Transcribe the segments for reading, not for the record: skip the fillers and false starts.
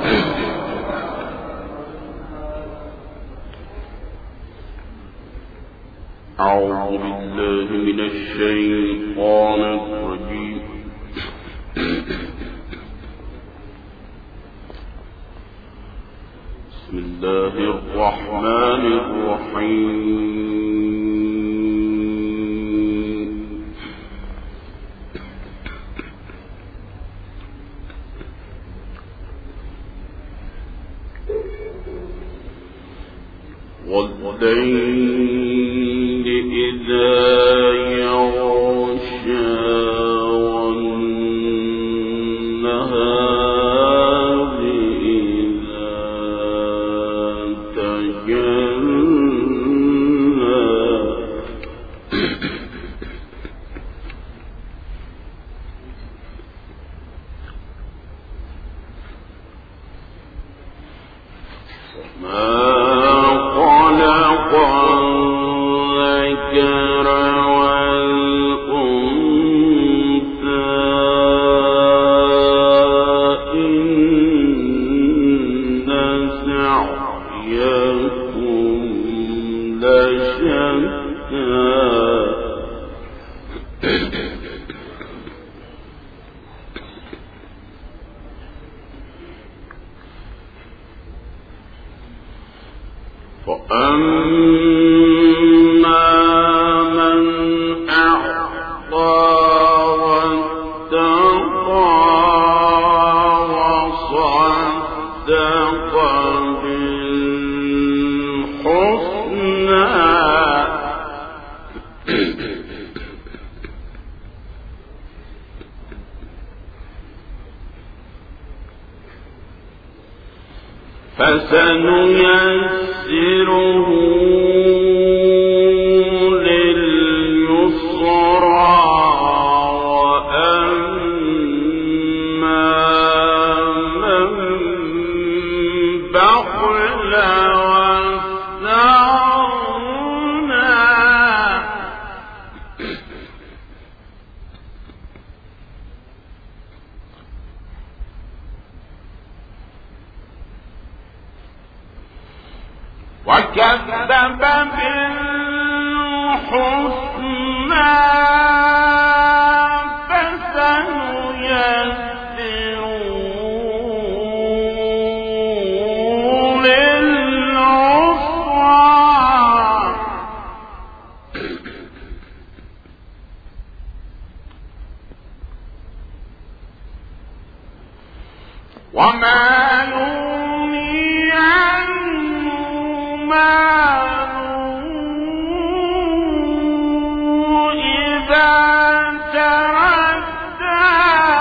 أعوذ بالله من الشيطان الرجيم. بسم الله الرحمن الرحيم. والليل إذا يغشى والنهار إذا تجلى فأما من أعطى واتقى وصدق بالحسنى فسنيسره لليسرى وأما من بخل واستغنى وكذب بالحسنى فسنيسره للعسرى وما يغني عنه ماله إذا تردى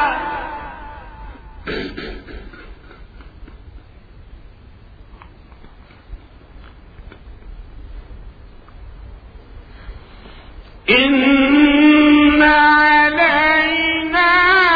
إن علينا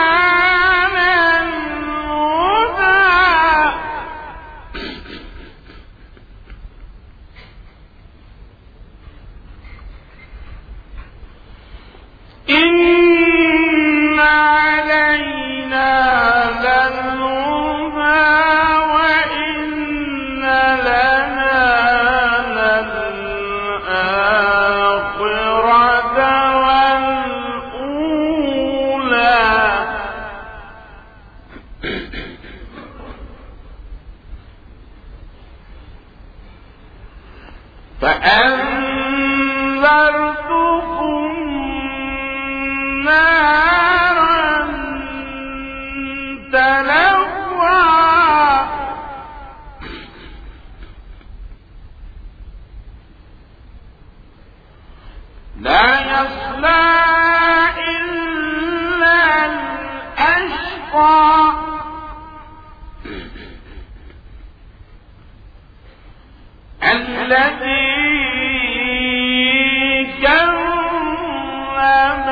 للهدى وإن لنا للآخرة والأولى فأنذرتكم نارا تلظى لا يصلى إلا الأشقى الذي كذب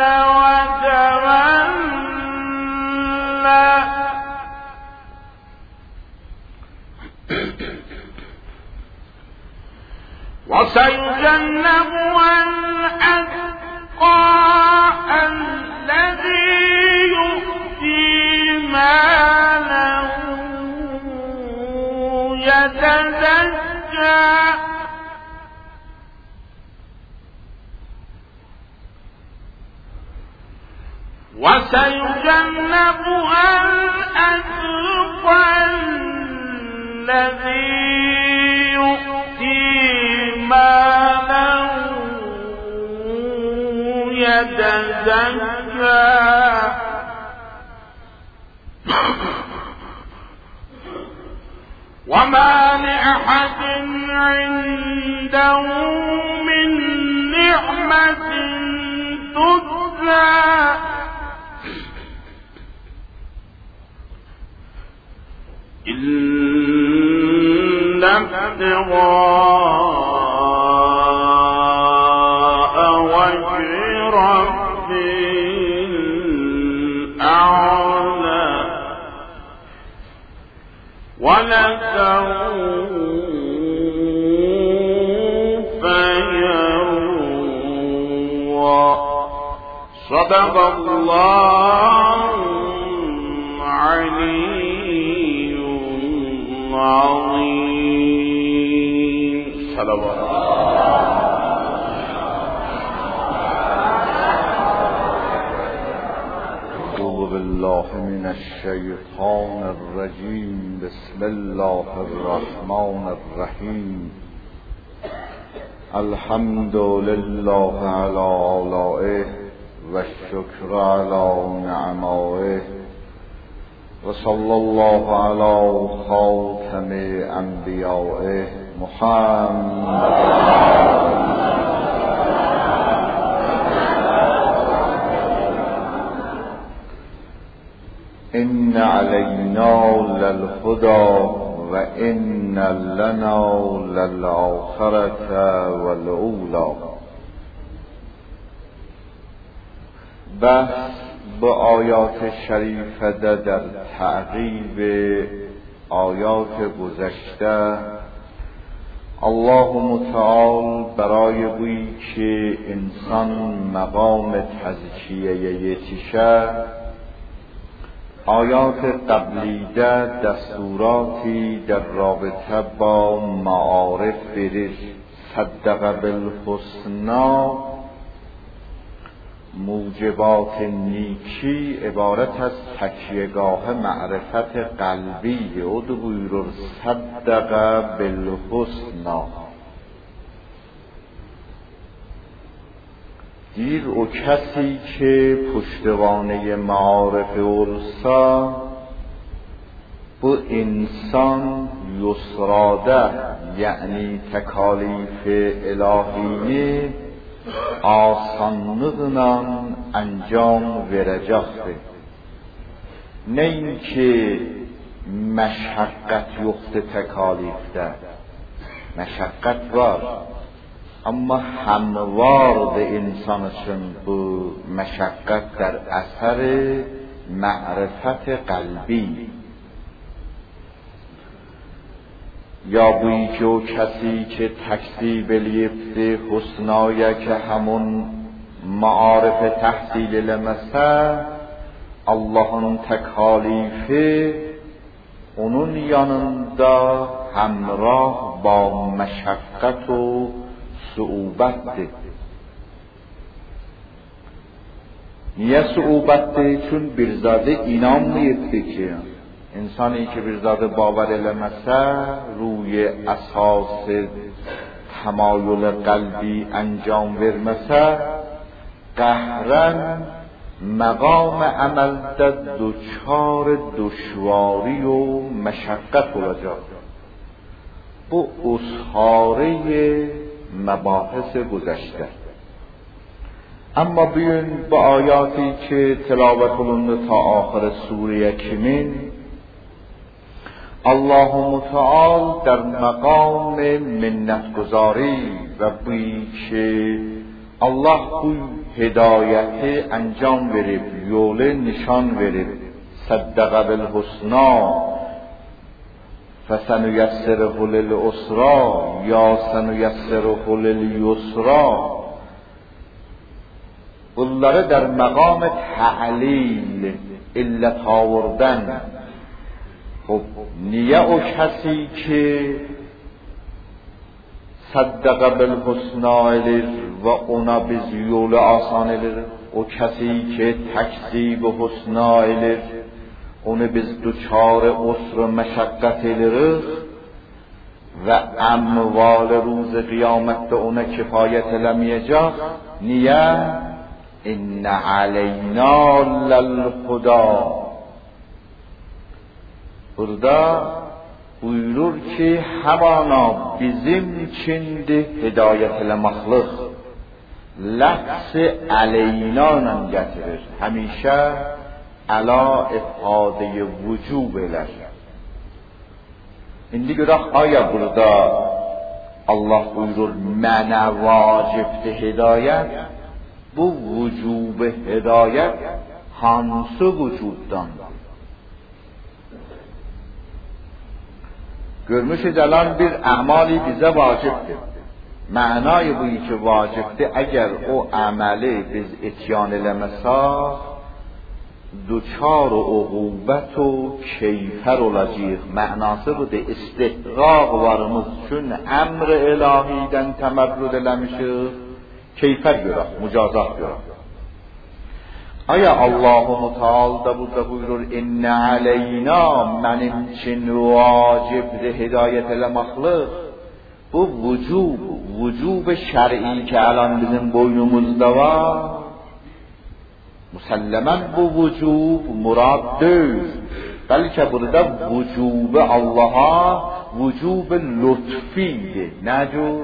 وتولى وسيجنبها الأتقى الذي يؤتي ماله يتزكى وسيجنبها الأتقى الذي يؤتي ماله يتزكى وما لأحد عنده من نعمة تجزى إلا ابتغاء وجه ربه الأعلى ولسوف يرضى صدق الله العلي العظيم صلوات بالله من الشیطان الرجیم بسم الله الرحمن الرحیم الحمد لله على آلائه والشکر على نعمائه وصلی الله على خاتم انبیائه محمد إن علينا للهدى وإن لنا للآخرة والأولى. بحث با آیات شریفه در تعقیب آیات گذشته الله متعال برای بویی که انسان مقام تزکیه یتیشه آیات قبلیده دستوراتی در رابطه با معارف بریز صدق بالحسنا موجبات نیکی عبارت از تکیهگاه معرفت قلبی ادبویر صدق بالحسنا دیر او کسی که پشتوانه معارف ارسا bu انسان یسراده یعنی تکالیف الهیه آسانlıqla انجام verəcəkdir. نه اینکه مشقت yoxdur təkalifdə. مشقت var. Amma هموارdır insan üçün bu məşəqqət در اثر معرفت قلبی. یا بویی که او کسی که تکذیب الیفته حسنایه که همون معارف تحصیل لمسه Allah'ın tekalifi onun yanında همراه با مشقت و صعوبتdir. Niye صعوبتdir? Çün bir zadı inanmayıbdır ki انسانی که bir zadı باور eləməsə روی اساس تمایل قلبی انجام verməsə قهرن مقام عملdə دچار دشواری و مشقت olacaq. Bu usxarı مباحث گذشته. اما بیون با آیاتی که تلاوت olundu تا آخر سوره کمین الله متعال در مقام منتگذاری و بویی که Allah bu hidayeti انجام verib, yolu nişan verib. Saddaqa bil husna fesenuyassiruhu lil usra ya senuyassiruhu lil yusra. Bunları در مقام تعلیل علت آوردن خب نیه او کسی که صدق بالحسنا الیر و اونا بزیول آسان الیر، او کسی که تکذیب حسنا الیر اونه بز دوچار عسر و مشقت الیر و اموال روز قیامت اونه کفایت لمیجا نیه ان علینا للهدی. burada buyurur ki همانا bizim çindi hidayetle mahlıq lafz aleyna getirir. Həmişə əla ifade vücub elər. İndi görək aya burada Allah buyurur mənə vacibdir hidayət. Bu vücub hidayət hansı vücubdandır? görmüşüz الان bir اعمالی bize vacibdir. معنای بویی که واجبdir اگر او عملی biz اتیان eləməsək دوچار و عقوبت و keyfər olacaq. Mənası budur. İstihqaq varımız üçün əmr ilahiydən təmərrüd eləmişik. Keyfər görək, mücazat görək. Aya Allah-u Teala da burada buyurur inne aleyna mənim için vacibdir hidayet eləməxlıq. Bu vücub şer'i ki alan bizim boynumuzda var. Müsellemen bu vücub murad değil. Belki burada vücub Allah'a vücub lütfidir. Necur?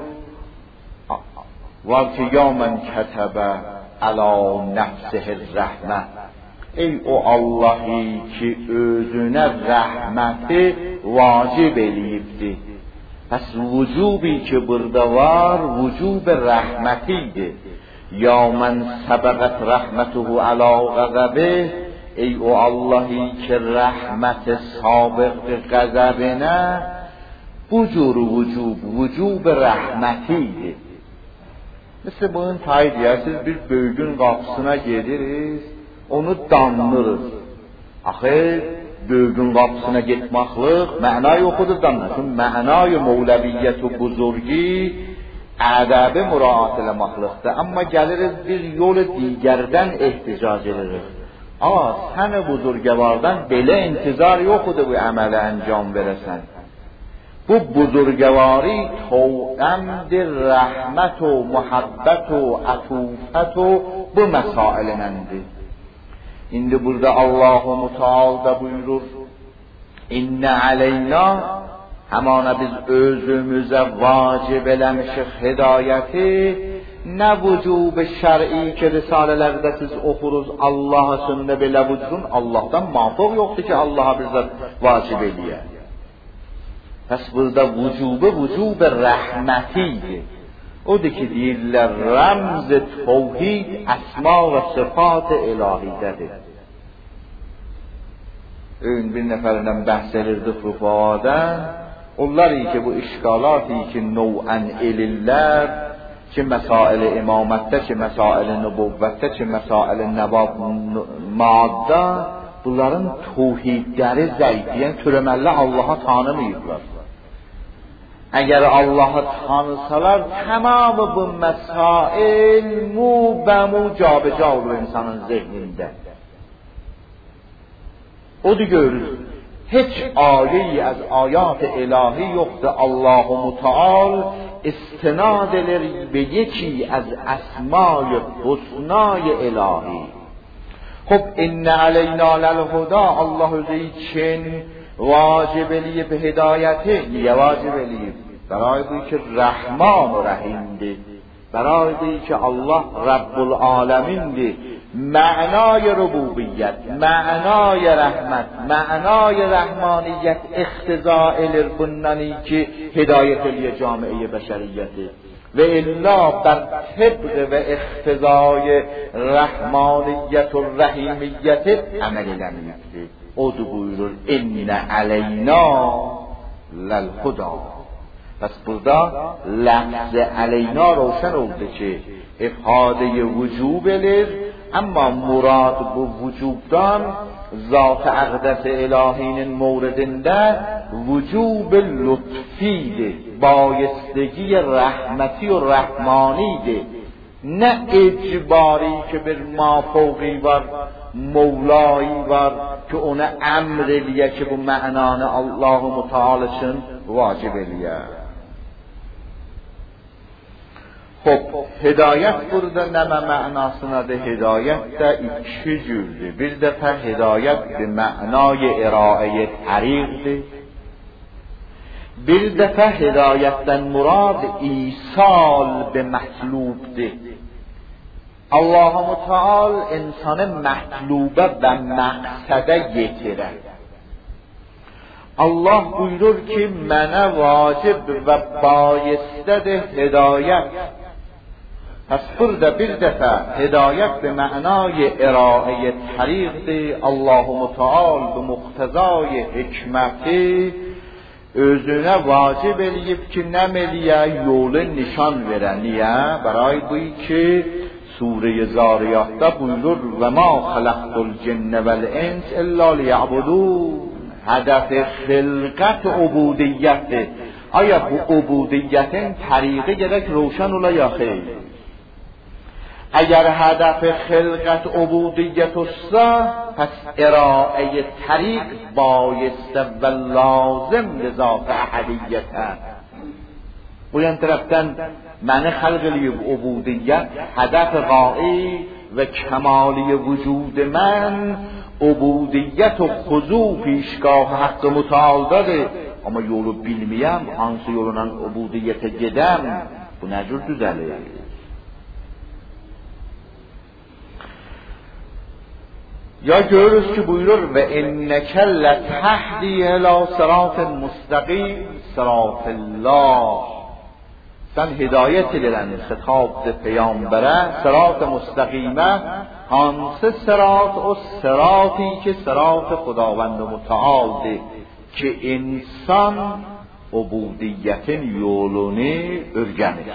Var ki ya men ketebe ala nefsihi rahmet. Ey o Allah'ı ki özüne rahmeti vacib eləyibdi. Pəs vücubi ki burada var, vücub rəhmətidir. Ya mən səbəqət rəhmətuhu alə qəzəbi. Ey o Allah'ı ki rəhməti sabiqdir qəzəbinə. Bu cür vücub rəhmətidir. Mesela bunun tayid deyirsiniz, bir böygün qapısına gedirik, onu danlırız. Axir böygün qapısına getməxlıq məna yoxudur danlır. Çünki mənay mevləviyyət və buzurgi ədəbi müraat eləməxlıqdır. Amma gəliriz bir yol digərdən ehticac edirik. Sən buzurgəvardan belə intizar yoxudur bu əmələ əncam verəsən. Bu buzurgəvari توأمdir rəhmət و muhabbət و ətufət و bu məsailəməndir. İndi burada Allah-u Teala da buyurur İnne aleyna həmana biz özümüzə vacib eləmişik hidayəti nə vücub şər'i ki risalələrdə siz oxuruz Allah'a sünnə belə vücudun Allah'dan mafıq yoxdur ki Allah'a bizə vacib eləyər. Pəs burada vücub rəhmətidir. Odur ki deyirlər rəmz təvhid əsma və sıfat ilahidədir. Ön bir nəfərindən bəhs edirdik rufadan. Onlar ki bu işqalatı ki novən elillər ki məsail-i imamətdə, ki məsail-i nübüvvətdə, ki məsail-i maddə bunların təvhidləri zəifləyən türəməllə Allah'a tanımayıblar. Eğer Allah'ı tanısalar tamamı bu mesail mu be mu cabeca olur insanın zihninde. O da görür. Hiç ayeyi az ayat ilahi yoktu. Allah-u Teala istinad edir ve yeki az esma-i husna-i ilahi. Hop inne aleyna lel-huda Allah özü için vacib eləyib hidayəti. Niyə vacib eləyib? Bəraydır ki Rəhman və Rəhimdir. Bəraydır ki Allah Rabbul Aləmindir. Mənay rububiyyət, mənay rəhmət, mənay rəhmaniyyət iqtiza elir bundan ki hidayət eləyə camiə bəşəriyyəti. Və illa bər tibq və iqtizay rəhmaniyyət və rəhimiyyəti əməl eləməyibdir. Odu buyurur inne aleyna lelhuda. Pes burada lafz aleyna روشن oldu ki ifade vücub elir ama murad bu vücubdan ذات اقدس الهین موردنده وجوب لطفی ده، بایستگی رحمتی و رحمانی ده، نه اجباری که بر ما فوقی بر مولایی بر که اون امر لیه که به معنان الله متعالشن واجب لیه. خب هدایت burada نمه معناسına da هدایت da iki cürdür. Bir defa هدایت به معنای ارائه طریقdir. bir defa هدایتden مراد ایصال به مطلوبdir. Allah Teala insanı mətlubə və məqsədə yetirər. Allah buyurur ki, mənə vacib və bayistədir hidayət. Pəs burada bir dəfə hidayət به معنای ارائه طریقdir. Allah Teala bu muqtezای hikməti özünə vacib eləyib ki, nəməliyə yolu nişan verə. Niyə? Bəray buy ki, سوره زاریات buyurur و ما خلقت الجن والانس الا لیعبدون. هدف خلقت عبودیت. آیا bu عبودیتین طریقه gerek روشن ola یا خیر؟ اگر هدف خلقت عبودیت است پس ارائه طریق بایسته و لازم لذات احدیت است. bu yan tərəfdən məni xalq eləyib عبودیت هدف غایی و کمالی وجود من عبودیت و خضوع پیشگاه حق متعال داره. اما یولو bilməyəm hansı yolla عبودیت gedəm bu nə cür düzəlir؟ یا görürüz ki buyurur ve inneke letehdi ila sıratin mustaqim sıratillah. Sen hidayet edilen خطاب به پیامبره صراط مستقیمه. hansı sırat؟ o sıraتی که صراط خداوند متعال ده که insan عبودیتin yolunu öğrenir.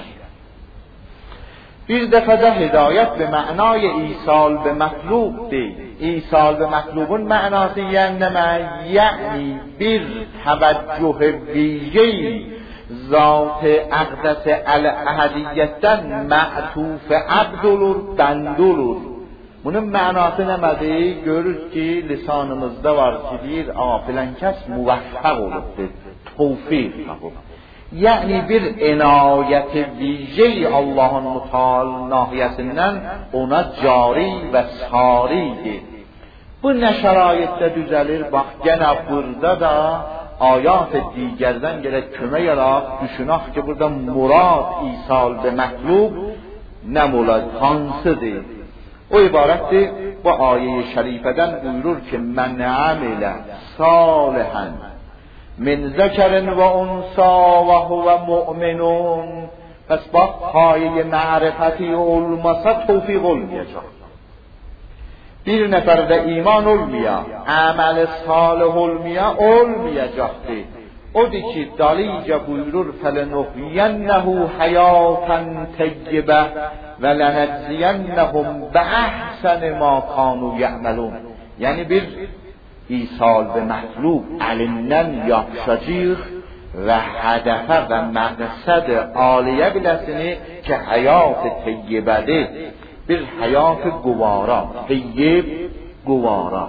bir defede hidayet به معنای ایصال به مطلوب ده. ایصال به مطلوبun معنası یعنی bir توجه ویژه‌ای ذات اقدس الاحدیت'ten معطوف abd olur, bend olur. Bunun mənası nəmədir? Görürüz ki, lisanımızda var ki, deyir, filan kəs muvaffaq olubdur, tevfiq tapıb. Yəni bir enayət-i vice Allah'ın müteal nahiyəsindən ona cari və saridir. Bu nə şəraitdə düzəlir? Bax, gənə burada da ayat دیگرdən gerek kömək alaq, düşünək ki, burada murad İsal ve mətlub nə murad, hansıdır? O ibarətdir, bu ayə-i şərifədən buyurur ki, mən amilə salihən min zəkərin və unsa və huvə mu'minun. Pəs bax, ayə-i mərifəti olmasa tevfiq olmayacaq. bir nəfərdə iman olmaya, əməl salih olmaya olmayacaqdır. Odur ki, dalicə buyurur فَلَنُحْيَنَّهُ حَيَاةً طَيِّبَةً وَلَنَجْزِيَنَّهُمْ بِأَحْسَنِ مَا كَانُوا يَعْمَلُونَ. Yəni bir İsal və mətlub əlindən yapışacaq və hədəfə və məqsəd aliyə biləsini ki, həyat-ı teyyibədir. bir hayat گوارا، طیب گوارا.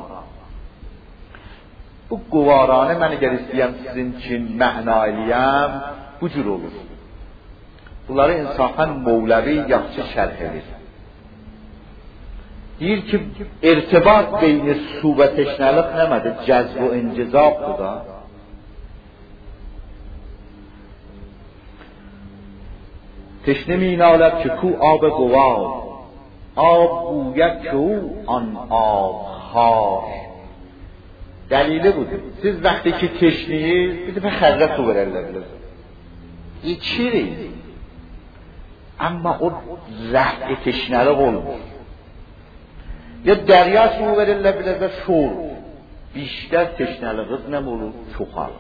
bu گوارانه من اگر istəyəm sizin için məna eləyəm bu cür olur. Bunları insafən Mevlevi yaxşı şərh edir. deyir ki irtibat beyni su və teşnəlik nəmədir? Cəzb و incizabdır da. تشنه می نالد که کو آب گوار، آب گوید که او آن آب خار. دلیله بوده siz وقتی که تشنه‌اید bir de خرده su verirler. içirik. Ama o zəhd teşnelik olmur. Ya derya su verirler biraz da şor. بیشتر teşneliğiniz ne olur? Çoxalır.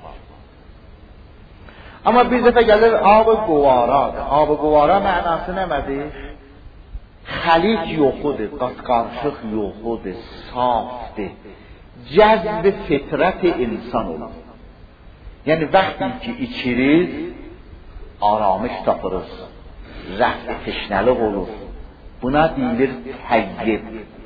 Ama bir dəfə gəlir ab quvara. Ab quvara mənası nədir? Xəlic yoxudur, qatqarışıq yoxudur, safdır. جذب فطرت insan olur. Yani vaqti ki içiriz, aramış tapırız, rəfq teşnəlik olur. Buna deyilir təyyib.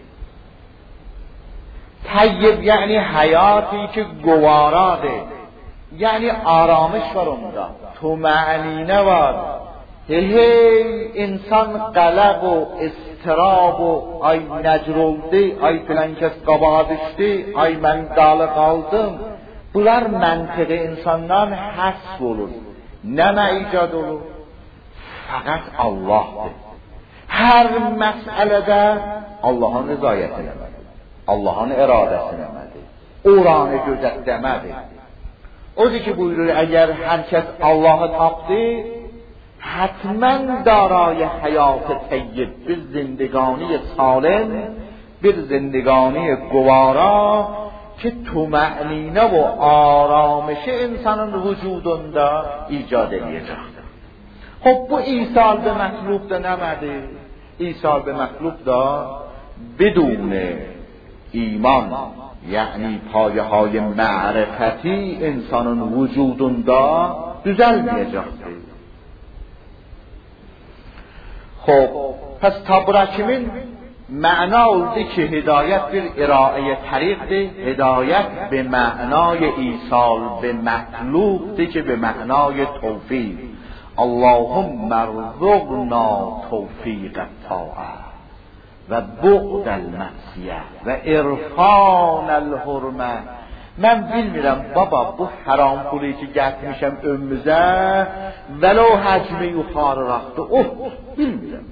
Təyyib yani hayatı ki guvaradır. Yani aramış var onda, tumanine var. Hey insan qələq o istirab o, ay nəcr oldu, ay filan kəs qabağa düşdü, ay mən dalı qaldım. Bunlar məntiqi insandan həsb olur. Nə icad olur? Faqat Allahdır. Hər məsələdə Allahın rızayətini eləmədi, Allahın iradəsini eləmədi, oranı gözətləmədi. Odur ki buyurur, əgər hər kəs Allahı tapdı, حتما دارای حیات طیب، bir زندگانی سالم، bir زندگانی گوارا که طمأنینه و آرامش انسانın vücudunda ایجاد edecektir. خب bu ایصال به مطلوب da نمده، ایصال به مطلوب da بدون ایمان یعنی پایه های معرفتی انسانın vücudunda düzelmeyecektir. خب پس تبرکمین معنا oldu ki hidayet bir ارائه طریقdir. هدایت به معنای ایصال به مطلوب که به معنای توفیق. اللهم ارزقنا توفیق الطاعه و بعد المعصیه و عرفان الحرمه. من bilmirəm baba bu haram pulu ki gətirmişəm önümüzə vəlo həcmi yuxarıraqdır. Bilmirəm.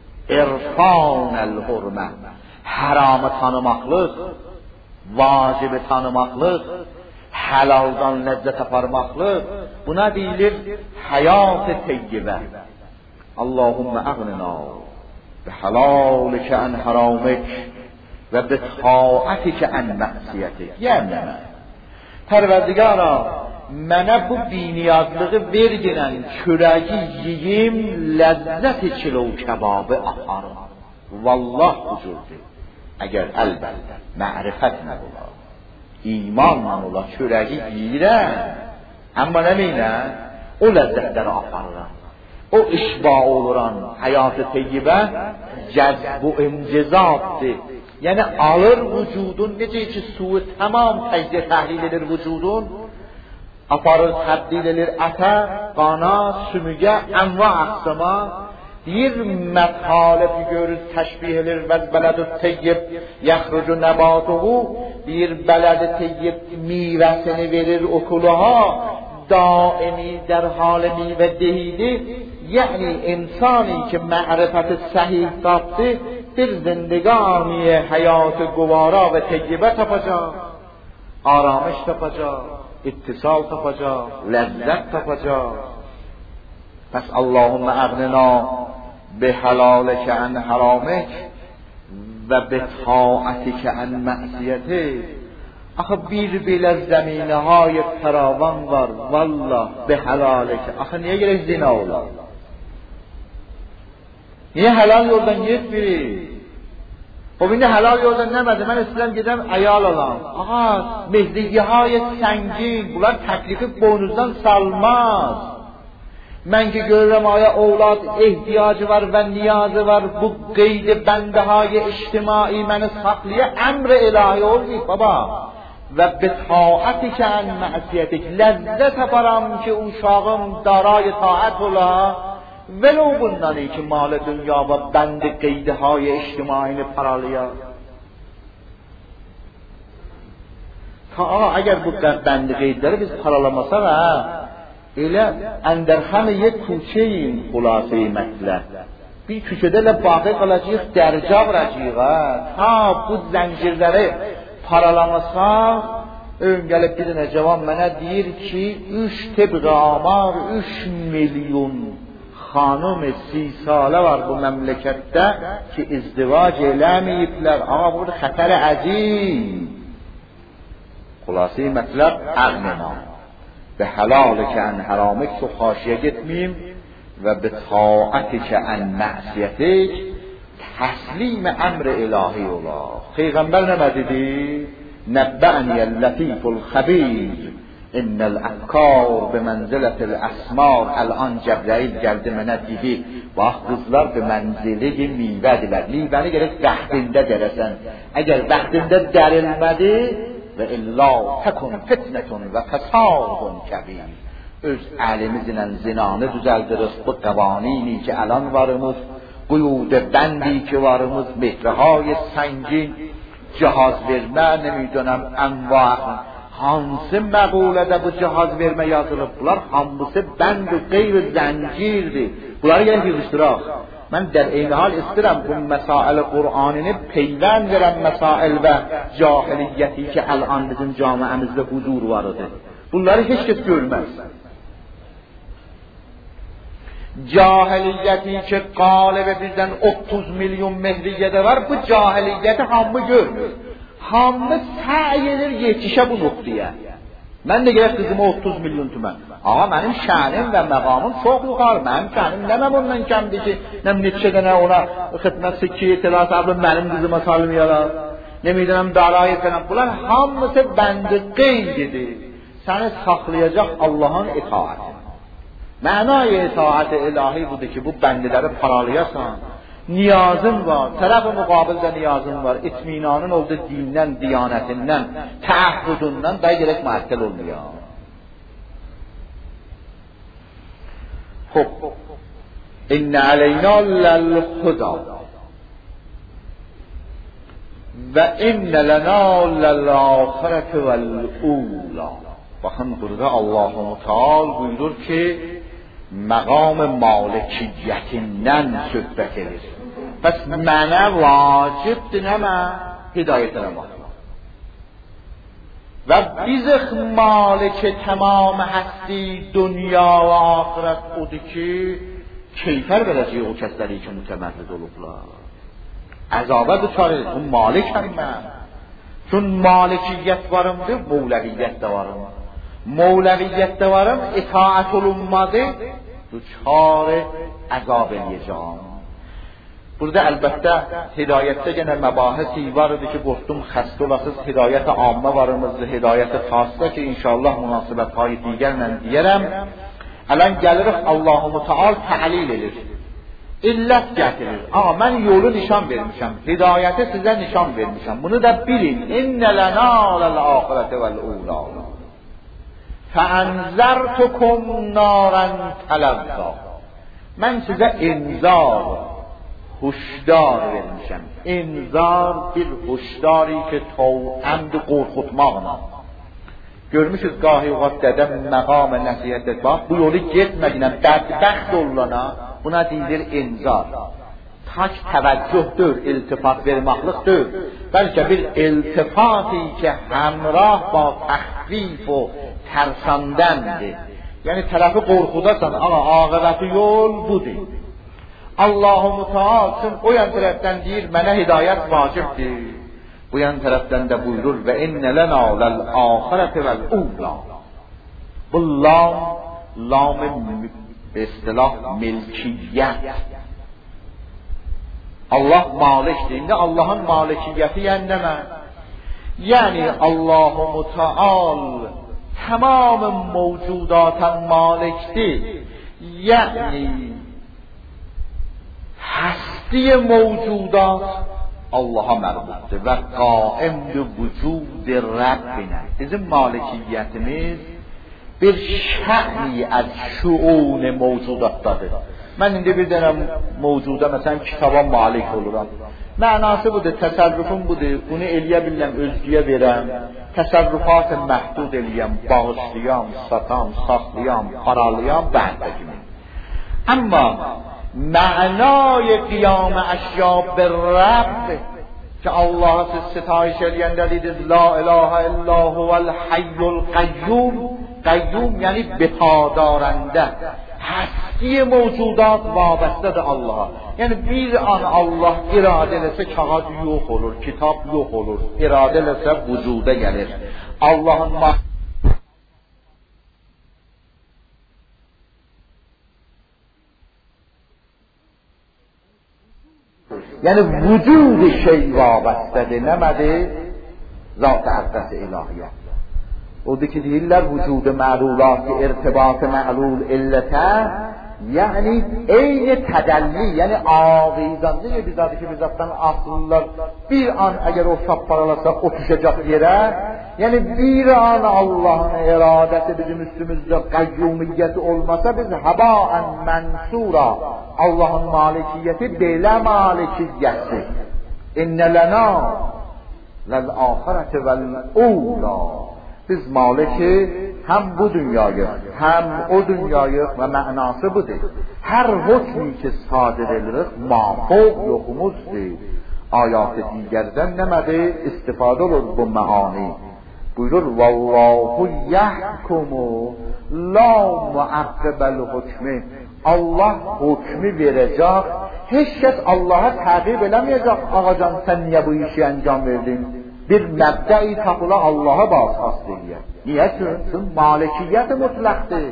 İrfan el-hurmə, haramı tanımaqlıq, vacibi tanımaqlıq, halaldan ləzzət aparmaqlıq, buna deyilir həyat-ı teyyibə. Allahümmə əğnina bi halalikə ən haramik və bi taətikə ən məqsiyyətik. Yəni Pərverdigara, mənə bu biniyazlığı verginən çörəyi yiyim, ləzzət kilo kebabı aparım. Vallah huzurdur. Əgər əlbəttə mərifətlə ola, imanla ola, çörəyi yiyirəm, amma nəminə o ləzzətləri aparıram. O işba oluran həyat-ı teyyibə cəzb-u incizabdır. Yəni alır vücudun, necə ki suyu tamam təcziyə təhlil edir vücudun, aparır, təbdil edir ətə, qana, sümüyə, ənva əqsama, deyir məthaləfi görür, təşbih edir və bələd-ü teyyib yəxrucu nəbatuhu, deyir bələd-ü teyyib mivəsini verir okuluha, daimi در حال میوه دهیده. یعنی انسانی که معرفت صحیح داشته bir زندگانی حیات گوارا و طیبه tapacaq, آرامش tapacaq, اتصال tapacaq, لذت tapacaq. پس اللهم اغننا به حلالک عن حرامک و به طاعتک عن معصیتک. آخه بیل زمینه های فراوان var والله به حلالک. آخه niye gerek zina ola? Niye helal yoldan gitmiri? O bindi helal yoldan demedi. Ben istəyirəm gedəm ayal alam. Aha, mehdiyyəhay səngin, bunlar təklifi boynuzdan salmaz. Mən ki görürəm aya oğlad ehtiyacı var və niyazı var. Bu qeydi bəndəhay ictimai məni saxlaya əmr ilahi olmayıb baba. Və bitaətikə ən məsiyyətik. Ləzzət aparam ki uşağım daray taət ola. ولو bundan ki mal dünya و بند قیدهای اجتماعی paralaya. Ta اگر bu بند qeydləri biz paralamasaq elə əndərxan یک کوچه‌یم xülasəyi mətləb. Bir küçədə ilə baqi qalacağıq, dərca vuracağıq. Ta bu zəncirləri paralamasaq gəlib bir dənə cavan mənə deyir ki 3 طبق آمار 3 milyon خانم 30 ساله var bu məmləkətdə ki izdivac eləməyiblər. Amma burada xətər əzim. Xülasəyi mətləb əğnina به حلالک عن حرامک تو خاشیه گتمیم و به طاعتک عن معصیتک تسلیم امر الهی اولا. پیغمبر نمدیدی نبعنی اللطیف الخبیر ان الافکار به منزلت الاسمار. الان جبرائیل geldi mənə dedi bax qızlar به منزله میوهدilər. میوəni gərək vaxtində dərəsən. əgər vaxtında dərilmədi və illa təkun fitnetun və fəsadun kəbir. öz əlimizlə zinanı düzəldiriz. Bu قوانینی که الان varımız, قیود بندی که varımız, مهرهای سنگین، جهاز vermə, نمیدونم انواع hansı məqulədə bu cihaz vermə yazılıb. Bunlar hamısı bənd və qeyr zəncirdir. Bunları gəlib yığışdıraq. Mən در این حال istəyirəm bu məsail Qur'anını peyvənd verən məsail və cahiliyyəti ki الان bizim camiəmizdə huzur varıdır. Bunları heç kəs görməz. Cahiliyyəti ki qalibə bizdən 30 milyon mehriyyədə var, bu cahiliyyəti hamı görmür. Hamı səy edir yetişə bu nöqtəyə. Mən də gəlib qızıma 30 milyon tümən. Ağa mənim şənim və məqamım çox yuxarı. Mənim şənim nə ondan kəmdir ki, nə neçə dənə ona xidmət sikki etiraz abla mənim qızıma salmayarlar. Nemidirəm darayı falan. Bunlar hamısı bəndi qeydidir. Səni saxlayacaq Allah'ın itaati. Mənay itaat-ı ilahi budur ki, bu bəndiləri paralayasan. Niyazın var, tərəf-i müqabildə niyazın var, itminanın oldu dindən, diyanətindən, təəhvüdündən daha gerək məhəkkəl olmuyor. Xub, İnnə əleyna ləl-xuda və innə lənə ləl-axirətü vəl-ula. Baxın, burada Allah-u Teala buyurur ki, məqam malikiyyətindən söhbət edir. Bəs mənə vacibdir nəmə? Hidayət eləmək. Və bizıq maliki tamam həsdi dünya və axirət odur ki, keyfər verəcək o kəsləri ki, mütəmərrid olublar. Əzabə düçar edir. Bu malikəm mən. Çün malikiyyət varımdır, mevləviyyət də varım. Mevləviyyət də varım, itaət olunmadı, düçar əzab eləyəcəm. Burada əlbəttə hidayətdə yenə məbahisi var idi ki, qorxdum xəstə olasız, hidayət-i ammə varımızdır, hidayət-i xassda ki, inşallah münasibət payı digərlə deyərəm. Ələn gəlirik Allah-u Teala təhlil edir, illət gətirir. Amma mən yolu nişan vermişəm, hidayəti sizə nişan vermişəm. Bunu da bilin. İnnə lənə ləl-axirətə vəl-ula fəənzərtukum nərən tələzzə. Mən sizə inzar, huşdar vermişəm. İnzar bir huşdari ki, təmd qorxutmaqla. Görmüşüz qahi oqat dədəm məqam nəsiyyət et. Bax, bu yolu getmədinə, bədbəxt olana buna deyilir inzar. Tak təvəccühdür, iltifat vermaqlıqdır. Bəlkə bir iltifati ki, həmrah ba təxfif o tərsandəndir. Yəni tərəfi qorxudasan, amma aqibəti yol budur. Allah-u Teala üçün o yan tərəfdən deyir, mənə hidayət vacibdir. Bu yan tərəfdən də buyurur və innə lənə ləl-axirətə vəl-ula. Bu lam-ı istilah milkiyyət. Allah malikdir. İndi Allah'ın malikiyyəti yəni nəmə? Yəni Allah-u Teala tamam mevcudata malikdir. Yəni هستی موجودات Allah'a mərbutdur və qaimdir vücud Rabbinə. Bizim malikiyyətimiz bir şə'ni az şuun mevcudatdadır. Mən indi bir dənə mevcuda məsələn kitaba malik oluram. Mənası budur, təsərrüfüm budur. Bunu eləyə biləm, özgüyə verəm. Təsərrüfatı məhdud eləyəm, bağışlayam, satam, saxlayam, paralayam, bəndə kimi. Amma معنای قیام اشیا به رب که الله ستایش eləyəndə دیدید لا اله الا هو الحی القیوم. قیوم یعنی بپادارنده. هستی موجودات وابسته Allah'a. Yəni bir an Allah iradə eləsə kağız yox olur, kitab yox olur. İradə eləsə vücuda gəlir. Allah'ın یعنی وجود شی وابسته نمده ذات اقدس الهیت. اودی که دیلر وجود معلولات که ارتباط معلول علته، یعنی عین تدلی، یعنی ağizanlığı bizadı ki bizattan asıllar bir an eğer o şapparalasa o düşecek yere, yani bir an Allah'ın iradesi bizim üstümüzde kayyumiyeti olmasa biz habaen mensura, Allah'ın malikiyeti bela malikiyeti. İnne lena lel ahirete vel ula. Biz maliki hem bu dünyayı hem o dünyayı ve manası budur. Her hükmü ki sadir edilir mafuk yokumuzdur. Ayat-ı digerden nemedi istifade olur bu meani. Buyurur vallahu yahkumu la muakkibel hükmü. Allah hükmü verecek. Hiç kes Allah'a takip edemeyecek. Ağacan sen niye bu işi enjam verdin? Bir mebde-i tapıla Allah'a bağışas diye. Niye? Çünkü malikiyet-i mutlaktır.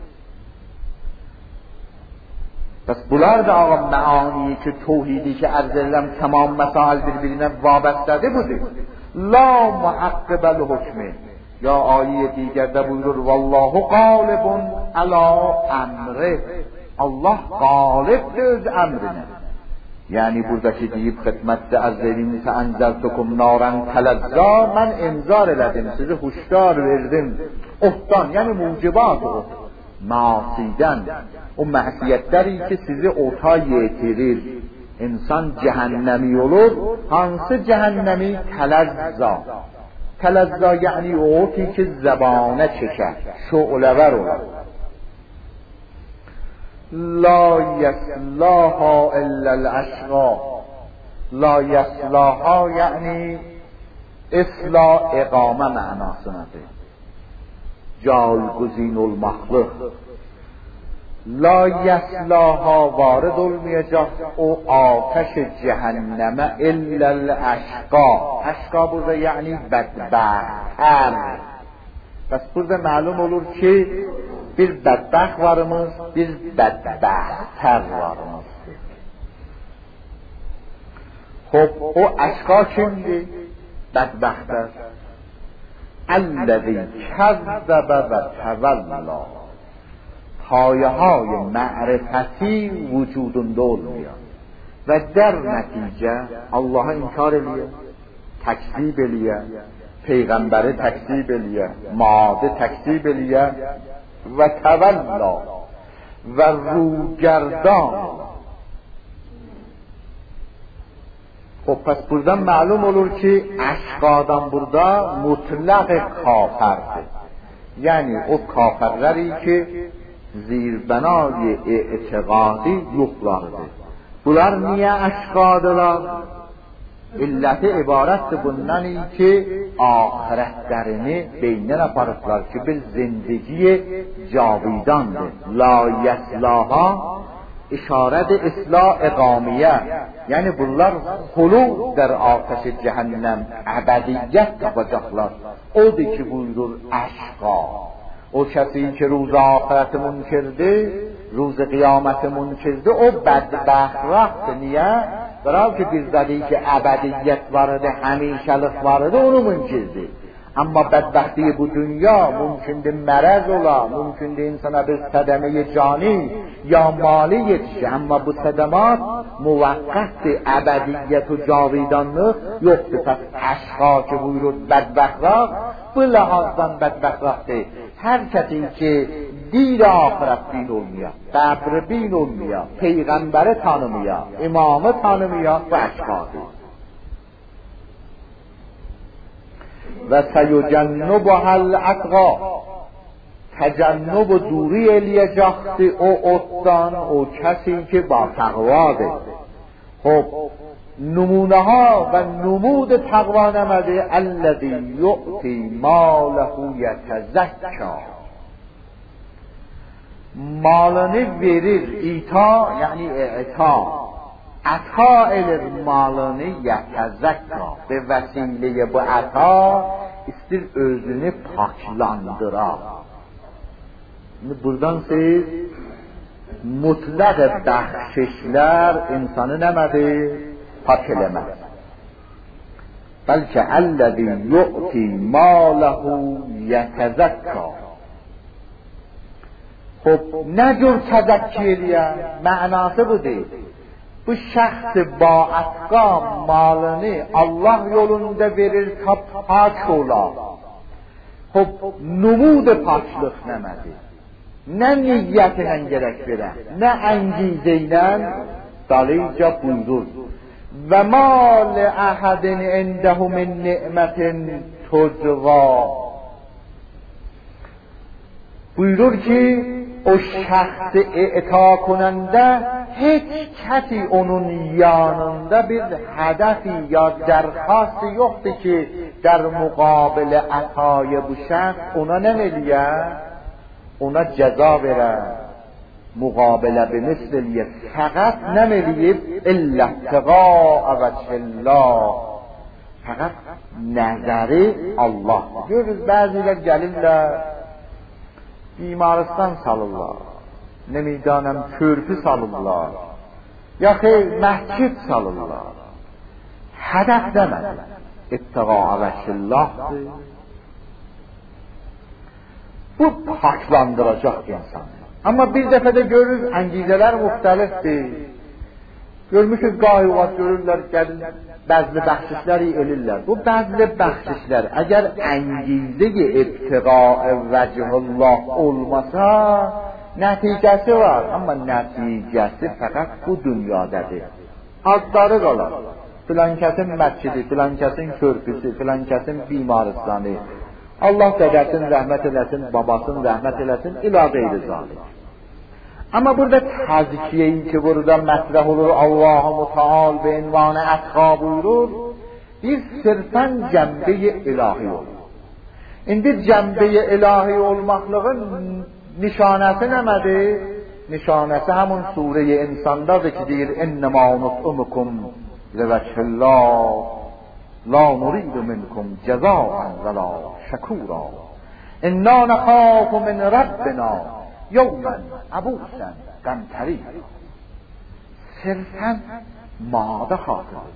Pes bunlar da ağam meani ki tevhidi ki arz edilem tamam mesail birbirine vabestedir budur. La muakkibel hükmü. Ya ayet digerde buyurur vallahu galibun ala emri. Allah galibdir öz emrine. Yani buradaki deyip hizmette azzelinize enzeltukum naran telezza, ben imzar eledim, sizi huşdar verdim. Ohtan, yani mucibat o. Masiden, o məhsiyyətləri ki sizi ota yetirir. İnsan cehennemi olur, hansı cehennemi? Telezza. Telezza yani o ki zebane çeker, şu'lever olur. La yeslaha illel eşqa. La yeslaha yani isla iqame manasınadır. Calguzin olmaqlıq. La yeslaha varid olmayacaq o ateş cehenneme illel eşqa. Eşqa burada yani bedbahtər. Bəs burada məlum olur ki bir bədbəxt varımız, bir bədbəxtər varımızdır. Xub, o əşqa kimdir? Bədbəxtər. Əlləzi kəzzəbə və təvəlla. Payəhay ma'rifəti vücudunda olmuyor. Və dər nəticə Allah'a inkar eləyir, təkzib eləyir, Peyğəmbəri təkzib eləyir, madı təkzib eləyir və təvəlla və rugerdan. Xub, pəs buradan məlum olur ki, əşqadan burada mutlaq kafirdir. Yəni, o kafirləri ki, zirbenay e'tiqadi yoxlardır. Bunlar niyə əşqadırlar? İlləti ibarətdir bundan ki, ahirətlərini beynən aparıqlar ki, bir zindigiye cavidandır. La yeslaha işarədir islah iqamiyə. Yəni bunlar xulud der ateş cəhənnəm əbədiyyət tapacaqlar. Odur ki buyurur əşqa. O kسی که روز آخرت منکرده، روز قیامت منکرده، او بدبخت رفت. نیه؟ برای که بیزدی که ابدیت وارده، همیشه‌لıq وارده، اونو منکرده. اما بدبختی bu dünya mümkündür مرض ola, mümkündür insana bir صدمه جانی یا مالی yetişir. Ama bu صدمات muvakkatdir, ebediyet و cavidanlıq yoktur. Pes əşqa ki buyurur bedbخت bu lehazdan bedbخtdir. Her kesi ki dil ahiret bin olmuyor, kabr bin olmuyor, peygamberi tanımıyor, imamı tanımıyor ve əşqadır. Ve seyucennubha el-atqa, tecennub و دوری eləyəcəkdir o otdan o kesi ki با taqvadır. خب نمونه ها و نمود تقوا نمده الذی یعطی ماله یتزکا. مالını verir, ita yani i'ta, ata edir malını yetezekka. Ve vesileye bu ata istir özünü paklandırar. Buradan siz mutlaq bəxşişlər insanı nəmədir? Pak eləməz. بلکه الذی یؤتی ماله یتزکا. خب نجور tezekkiye manası budur. Bu şəxs ba atqa malını Allah yolunda verir pak ola. Xub numud paklıq nəmədir? Nə niyyətinə gerək verər, nə əngizə ilə dalıca buyurur. Və ma li əhədin indəhu min ni'mətin tuzva. Buyurur ki, o şəxsi e'ta کننده hiç kesi onun yanında bir hedefi ya درخواستی yoxdur ki در مقابل عطای bu şəxs ona nə eləyə? Ona cəza verə, müqabilə bimisl eləyə. Fəqət nə eləyib? İllə ibtiğa'a vəcihillah. Fəqət nəzəri Allah. Görürüz, bəzilər gəlirlər, bimaristan salırlar, nemidanəm körpü salırlar, ya xeyr, məscid salırlar. Hədəf demədir, ibtiğa'a vəcihillahdır. Bu paklandıracaq insan. Amma bir dəfədə görürüz, əngizələr müxtəlifdir. Görmüşüz, qayıvat görürlər, gəlin, bəzli bəxşişləri elirlər. Bu bəzli bəxşişlər, əgər əngizəyi ibtiğa'a vəcihillah olmasa, nəticəsi var. Amma nəticəsi fəqət bu dünyadadır. Adları qalar. Filankəsin məscidi, filankəsin körpüsü, filankəsin bimaristanı. Allah qədərsin, rəhmət eləsin, babasın, rəhmət eləsin, ilə qeyri zalik. Amma burada təzkiyeyi ki, burada mətrəh olur, Allah-u Müteal be ünvanı ətqa buyurur, bir sırfən cəmbe-i ilahi olur. İndi cəmbe-i ilahi olmaqlığın nişanəsi nəmədir? Nişanəsi həmin surə-i insandadır ki, deyir, İnnəmə nut'umukum levəchillah, la nuridu minkum cəzaən və la şəkura. İnnə nəxafu min Rabbina yevmen abusen qamtari. Sırfən madə xatırdır.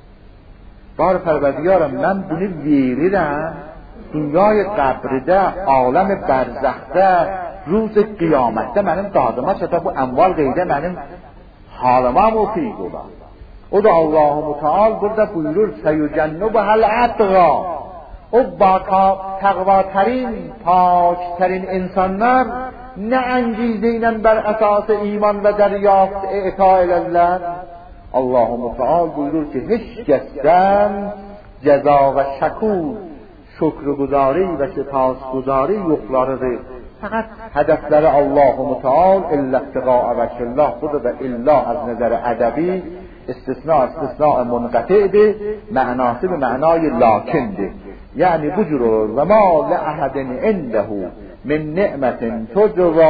Bar Pərvərdigarım, mən bunu verirəm, dünyayı qəbridə, aləm bərzəxdə, روز قیامت mənim dadıma çata bu əmval qeydə mənim halıma müfid olar. O da Allah-u Müteal burada buyurur seyücennubhel atqa. O təqvatərin, pakərin insanlar nə əngizə ilə bər əsası iman və dəryafت e'ta elərlər. Allah-u Müteal buyurur ki heç kəsdən cəza və şəkur, şükrügüzari və sipasgüzari yoxlarıdır. Fəqət hədəfləri Allah-u Müteal illəttiqa'a vəkillah. Burada da illah az nəzəri ədəbi istisna munqati'dir, mənası bir mənayı lakindir. Yəni bu cür olur. Və ma ləəhədin indəhu min ni'mətin tujra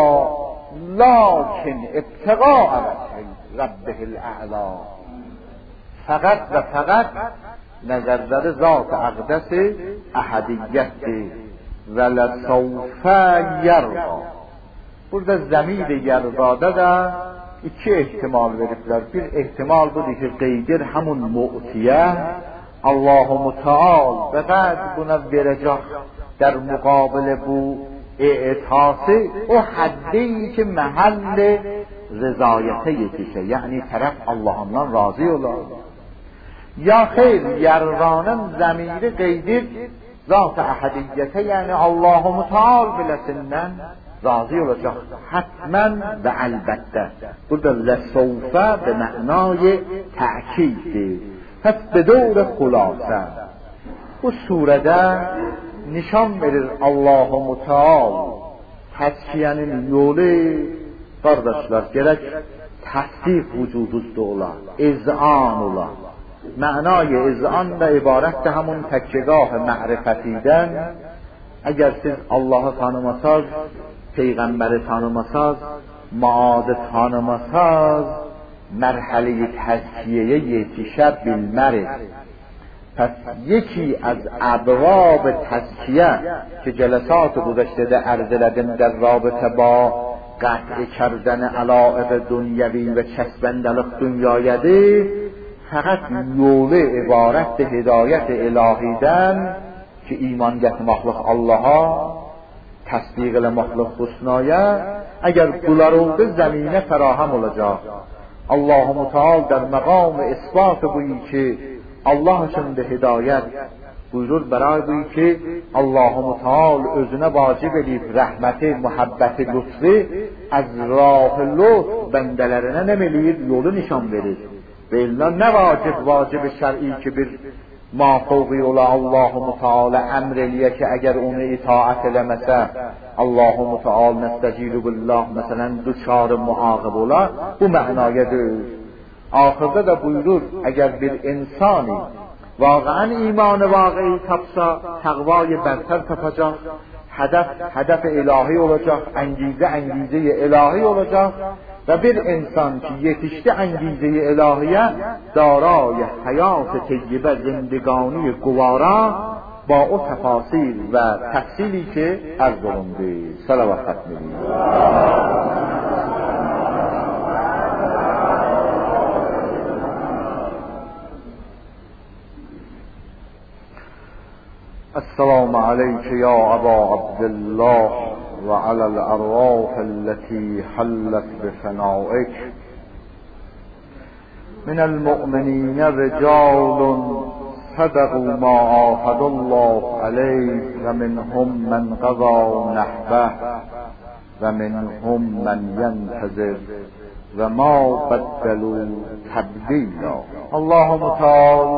lakin ibtiqa'a vəkil Rabbihil ə'la. Fəqət və fəqət nəzərləri zat-ı əqdəsi əhədiyyətdir. Və ləsəvfə yərqa. Burada zəmir-i yərdada da iki ehtimal veriblər. Bir ehtimal budur ki, qeydir həmun mu'tiyə Allah-u Müteal bəqəd buna verəcək در مقابل bu اعتاسی o haddi ki məhəll rızayətə yetişə. Yəni tərəf Allah'ından razı olar. Ya xeyr, yərvanın zəmiri qeydir zat-ı əhədiyyətə, yəni Allah-u Müteal biləsindən razı olacaq. Hətmən və əlbəttə. Burada ləsəvfə به معنای تأکیدdir. پس به دور خلاصه bu surədə nişan verir Allah-u Müteal təzkiyənin yolu. Qardaşlar, gərək təsdiq vücuduzda ola, iz'an ola. Mənayı iz'an da ibarətdir həmun təkkəgah ma'rifətidən. Əgər siz Allah'ı tanımasaz, Peyğəmbəri tanımasaz, maadı tanımasaz, mərhələ-i təzkiyəyə yetişə bilməriz. پس یکی از ابواب تزکیه که جلسات گذشته عرض لدم در رابطه با قطع کردن علایق دنیوی و چسبندلق دنیایده faqat yo'li iborat hidayet ilahidan ki iman getmaqlıq Allah'a, tasdiq eləmaqlıq husnaya, eğer bunlar oldu zemine ferahem olacak. Allah-u Teala der maqam isbat buyi ki Allah için de hidayet buyurur برای buyi ki Allah-u Teala özüne vacib edib rahmeti, muhabbeti, lütfi az rah lütf bendelerine ne meliyir? Yolu nişan verir. Ve illa ne vacib şer'i ki bir mafavqi ola Allah-u Teala emr eliye ki eğer onu itaat eləməsə Allah-u Teala nestecilu billah mesela duçarı muaqib ola, bu mənaya deyil. Ahirde de buyurur eğer bir insani واقعا ایمان واقعی tapsa takvayı berter tapacak, hedef ilahi olacak, engize ilahi olacak ve bir insan ki yetişti engize ilahiye daray hayat-ı teyyibe zindگانی guvara با o tefasil ve tefsili ki arz olundu. Salavat etmeliyiz. السلام عليك يا أبا عبد الله وعلى الأرواح التي حلت بفنائك من المؤمنين رجال صدقوا ما عاهدوا الله عليه ومنهم من قضى نحبه ومنهم من ينتظر وما بدلوا تبديلا. اللهم تعالى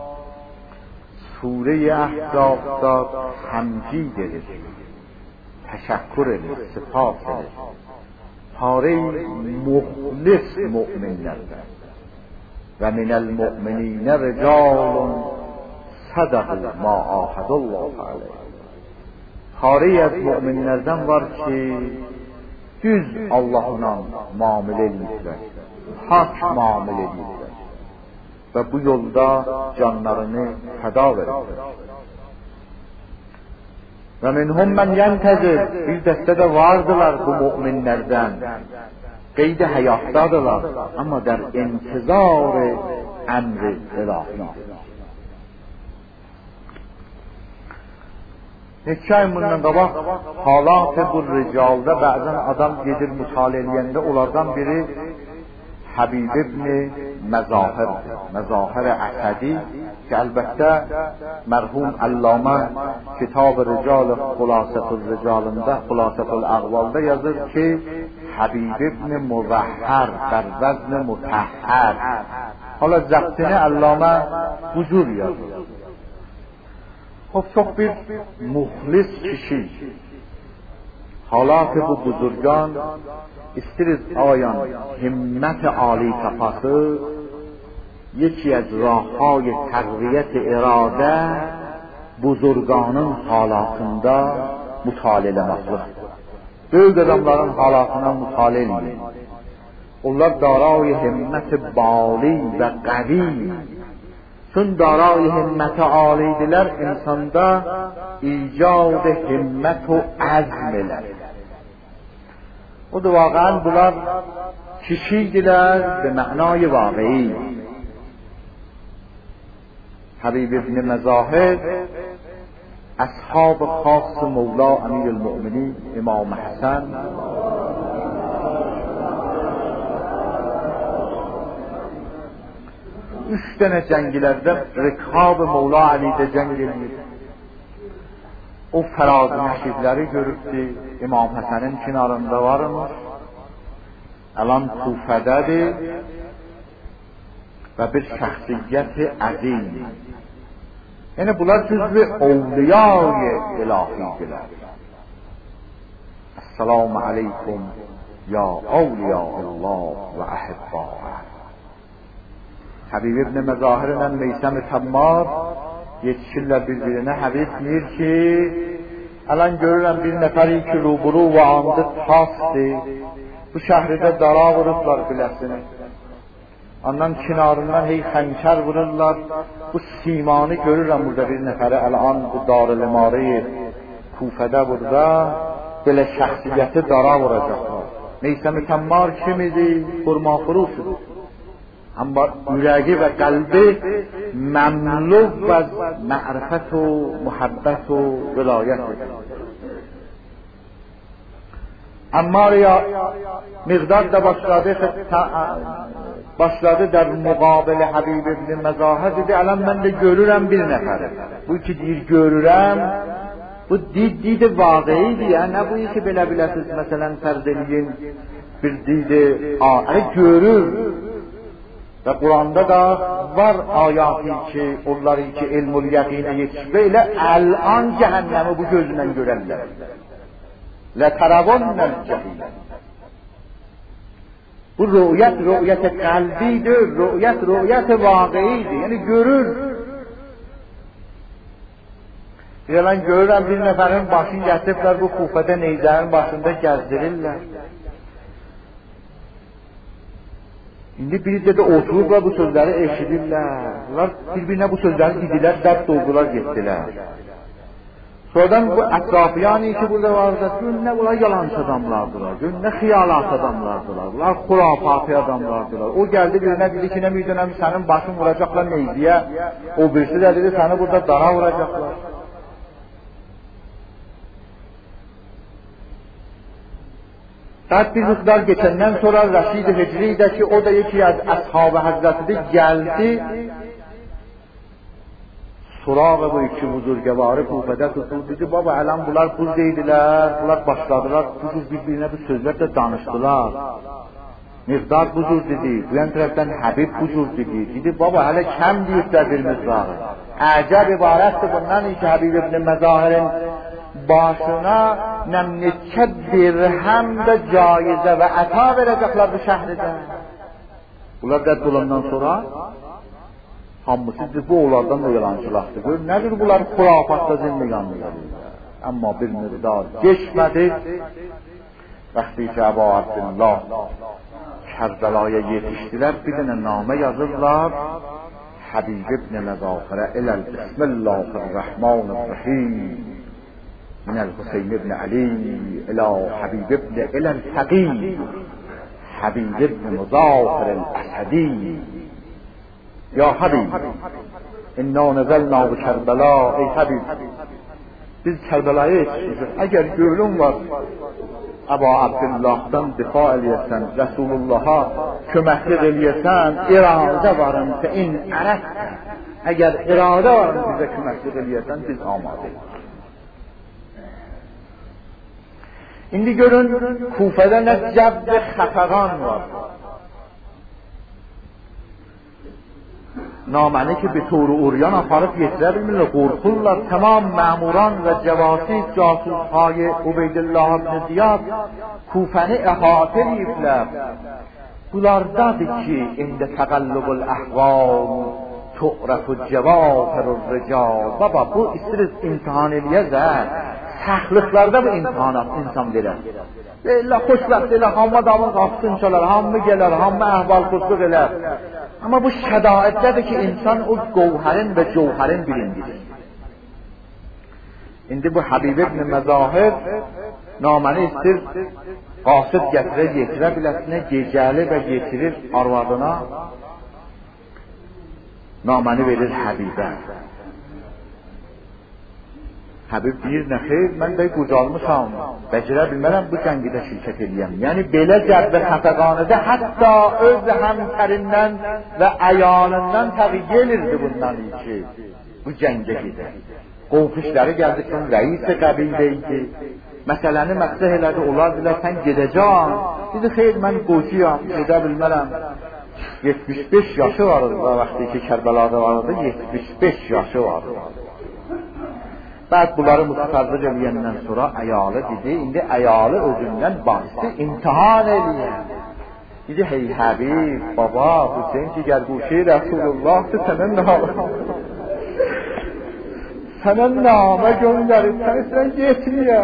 سوره احزاب داد تمجید تشکر سپاس پاره مخلص مؤمنان و من المؤمنین رجال صدقوا ما عاهدوا الله علیه. پاره از مؤمنlerden var ki düz Allah'la muamele edirlər, hak muamele edirlər ve bu yolda canlarını feda verirler. Ve minhum men yentezir, bir deste de vardılar bu müminlerden, qeydi hayattadılar ama der intizar emri ilahi. Neçə ay bundan qabaq halat-ı bu ricalda bəzən adam gedir mütale eləyəndə onlardan biri Habib ibn Mezahir Əsədi ki əlbəttə mərhum Allama Kitab-ı Rical Xulasətül Ricalında, Xulasətül Əqvalda yazır ki Habib ibn Muzahhar bər vəzn mutahhar. Hala zəbtini Allama bu cür yazır. Çok bir muhlis kişi. Halat-ı bu buzurgan istiriz ayan himmet âli tapası yeki az rahhay təqviyyət iradə buzurganın halatında mutale eləməkdir. Böyük adamların halatına mutale eləyin. Onlar daray himmet bali və qavi. Çün daray himmet âlidirlər insanda icad himmet و azm elər. O da واقعا bunlar kişiydiler به معنای واقعی. حبیب ابن مزاحر اصحاب خاص مولا امیر المؤمنین امام حسن üç tane cənglərdə Rikab Mola Ali'də cəng edir. O fəraz nəşidləri görübdü. İmam Həsənin kinarında varmış. Əlan Kufədədir və bir şəxsiyyəti əzim. Yəni bunlar cüzvü ovliyay ilahidirlər. Esselamu aleykum ya avliya Allah və əhibbâh. Habib ibn Mezahir ilə Meysəm-i Təmmar yetişirlər bir-birinə. Habib deyir ki, ələn görürəm bir nəfəri ki, ruburu və andı tasdır. Bu şəhridə dara vururlar biləsini. Ondan kinarından hey xəncər vururlar. Bu simanı görürəm burada bir nəfəri ələn bu Darül-İmarə-i Kufədə burada belə şəxsiyyəti dara vuracaqlar. Meysəm-i Təmmar kim idi? Xurma furuşudur. اما ürəyi və qəlbi məmlu və ma'rifət و محبت و vilayət edir. Ammar ya Miqdad da başladı در مقابل Habib ibn Məzahir dedi, الان mən də görürəm bir nəfəri. Bu ki deyir görürəm, bu did vaqiidir. Yəni nə bu ki belə biləsiniz, məsələn fərz eləyin bir did görür. Və Quranda da var ayatı ki, onları ki ilmul yəqinə yetişmə ilə əlan cəhənnəmi bu gözlə görərlər. لَتَرَوَنَّ الْجَحِيمَ. Bu rü'yət qəlbidir, rü'yət vaqiidir. Yəni görür. Ben görürəm bir nəfərin başını gətiriblər bu Kufədə neyzərin başında gəzdirirlər. İndi biri de otururlar bu sözləri eşidirlər. Bunlar bir-birinə bu sözləri idilər, dərd doldular, getdilər. Sonradan bu ətrafiyani ki burada vardı, ne bunlar yalancı adamlardılar, ne xiyalat adamlardılar, bunlar xurafati adamlardılar. O geldi birine dedi ki, ne müydünəm, senin başın vuracaklar neydiye, o birisi de dedi, seni burada dara vuracaklar. بعد bir miqdar geçenden sonra Rəşid Hicri'de ki o da yeki az Ashab-ı Hazreti'de geldi. Surağı bu iki buzurgevarı Kufədə tutuldu. Dedi, baba ələn bunlar buz deydiler, bunlar başladılar, buzur bir-birine bu sözler de danıştılar. Miqdar buzur dedi, bu yan tərəfdən Habib buzur dedi. Dedi, baba hələ kəm deyirlər bir miqdarı. Əcəb ibarətdir bundan ki Habib ibn Məzahirin başına neçə dirhem de caize ve ata verecekler bu şehirde. Bunlar rədd olandan sonra hamısı bu onlardan da yalancılaktır. Nedir bunlar xurafatla zindiganlılar. Ama bir miqdar geçmedi. Vaxtı ki Əbu Abdullah Kərbəlaya yetişdiler, bir dənə namə yazırlar. Habib ibn Məzahirə iləl Bismillahirrahmanirrahim. من الحسين بن علي إلى حبيب بن إلى الفقيه حبيب بن مظاهر الأسدي يا حبيب إنا نزلنا بكربلاء ey Habib biz Kərbəlaya yetişmişik. Əgər gönlün var Əbu Abdullah'dan difa eləyəsən, Resulullah'a köməklik eləyəsən, iradə varın fe in ərəfə. Əgər iradə varın bizə köməklik eləyəsən, biz amadəyik. İndi görün Kufədə nə cəbd xəfəqan var. Naməni ki bir toru uryan aparıb yetirə bilmirlər, qorxurlar. Tamam məmuran və cəvasis casushay Ubeydullah ibn Ziyad Kufəni əhatə ediblər. Bunlardadır ki, indi təqallubul əhval tu'rafu cəvahirur rical. Baba bu istiriz imtihan eləyəzər. Təxliqlərdə bu imtihanat insan verər. Elə xoşbəxt elə hamma damın qapısını çalar, hamma gələr, hamma əhval-xusluq elər. Amma bu şədaitdədir ki, insan o qovhərin və cövhərin bilindirir. İndi bu Habib ibn Məzahir naməni istir, qasid gətirər, yetirə biləsinə, gecəli və yetirir arvadına, naməni verir Habibə. Habib deyir, nə xeyr, mən də qocalmışam, bəcərə bilmərəm bu cəngidə şirkət eləyəm. Yəni, belə cəbdə xəfəqanədə hətta öz həmkərindən və əyanından təqiyyə elirdi bundan ki, bu cəngə gedir. Qovfişləri gəldi ki, rəis-i qəbilə idi. Məsələni məqsəh elədi, onlar bilər, sən gedəcəm. Dedi, xeyr, mən qocuyam, gedə bilmərəm. 75 yaşı vardı, vaxtı ki, Kərbəlada vardı, 75 yaşı vardı. Bəd bunları mütəfərric eləyəndən sonra əyalı dedi, indi əyalı özündən bahisi imtihan eləyən. Dedi, hey Habib, baba, bu sen ki gərquşi Rəsulullah'dır, sənə namə göndərib, sən getmiyə.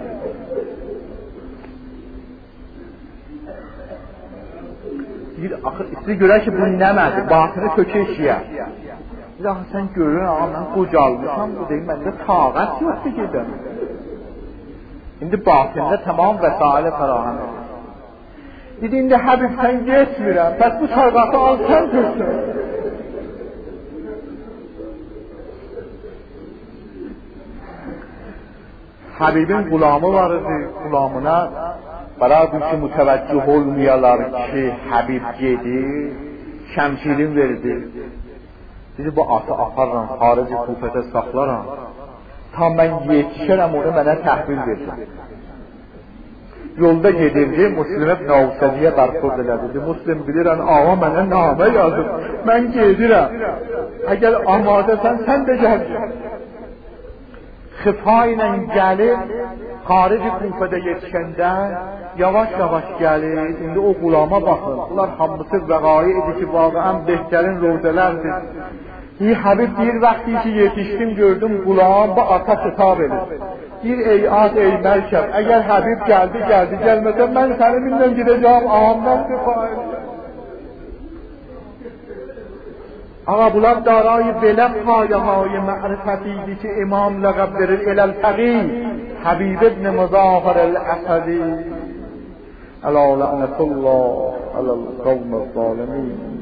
Deyir, axı, istəyir görək ki, bu nəmədir, batını kökə işiyə. Bir daha sen görün, mən qocalmışam, bu deyim, məndə taqət yoxdur gedən. İndi batində tamam vəsaili fərahəm edir. Dedi, indi Həbibsən getmirəm, pəs bu sarğatı al sən törsün. Həbibin qulamı var idi, qulamına baradı ki mütəvəccüh olmayalar ki Həbib gedir, şəmşirin verdi. Dedi, bu atı aparıram, xarici Kufətə saxlaram, ta mən yetişərəm onu mənə təhvil versin. Yolda gedirdi, Müslim ibn Avsədiyə bərxurd elədi. Müslim bilirən, ağa mənə namə yazıb, mən gedirəm, əgər amadəsən sən də gəl. Xifa ilə gəlib, xarici Kufədə yetişəndə yavaş-yavaş gəlir. İndi o qulama baxın, bunlar hamısı vəqai idi ki, vaqəən behtərin rozələrdir. Həbib deyir, vaxtı ki yetişdim, gördüm qulam, bu ata xitab edir. Deyir, ey ad, ey mərkəb, əgər Həbib gəldi, gəlməsə, mən səni minlə gidəcəm, ağamdan xifa edir. Ağa, bunlar darayı belə payəmayı mərifət idi ki, imam ləqəb verir, eləl-fəqi, Həbib ibn Müzahir el-Əsədi. Ələ lənətullah, ələl-qavm-ı-zalimin.